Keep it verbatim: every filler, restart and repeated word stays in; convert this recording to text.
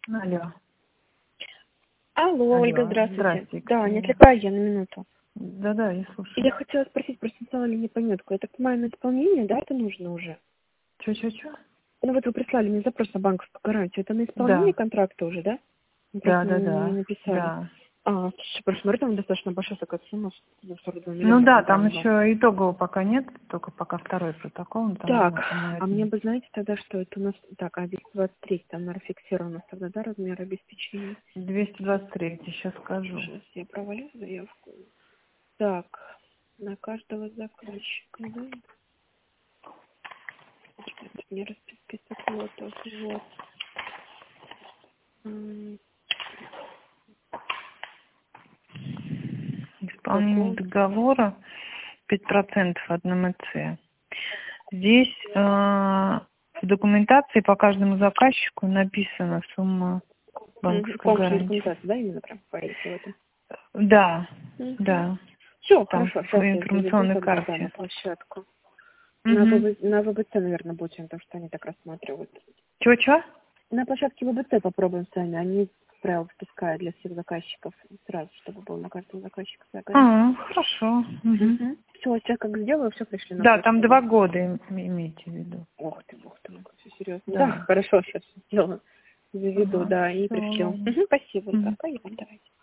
Алло. Алло, Алло, Ольга, здравствуйте. здравствуйте, Да, не Ксения. отвлекаю я на минуту. Да-да, я слушаю. Я хотела спросить, просто написала ли мне пометку. Я так понимаю, на исполнение, да, это нужно уже? Чё-чё-чё? Ну вот вы прислали мне запрос на банковскую гарантию. Это на исполнение Да. контракта уже, да? Вы просто не не Да-да-да. написали. Да. А, слушай, посмотри, там достаточно большая такая сумма, сорок два Ну миллиона да, там там прям было. еще итогового пока нет, только пока второй протокол, но там Так, было, по-моему, а мне один. бы, знаете, тогда, что это у нас... Так, а двести двадцать три, там, наверное, фиксировано у нас тогда, да, размер обеспечения? двести двадцать три, сейчас скажу. Сейчас я провалю заявку. Так, на каждого заказчика, да? Это не расписка лотов, вот. М, Исполнение Какой? договора пять процентов от эн эм цэ. Здесь э, в документации по каждому заказчику написана сумма Мгм. банковской Помощная гарантии. документация, да, именно прям говорите в этом? Да, Угу. да. Все, Там хорошо, в сейчас я заведу информационной тогда, да, на карте. площадку. На Угу. ВВ, на ВБЦ, наверное, будем, потому что они так рассматривают. Чего-чего? На площадке ВБЦ попробуем сами. Они, как правило, спускают для всех заказчиков сразу, чтобы был на каждого заказчика своя гарантия. А, хорошо. Угу. Угу. Все, сейчас как сделаю, все пришли на Да, там почту, да? два года им- имейте в виду. Ох ты, бог ты, все серьезно. Да, Да. хорошо, сейчас сделаю. Заведу, Ага. да, и Все, пришлю. ладно. Угу, спасибо, Ольга. Мгм. Поехали, давайте.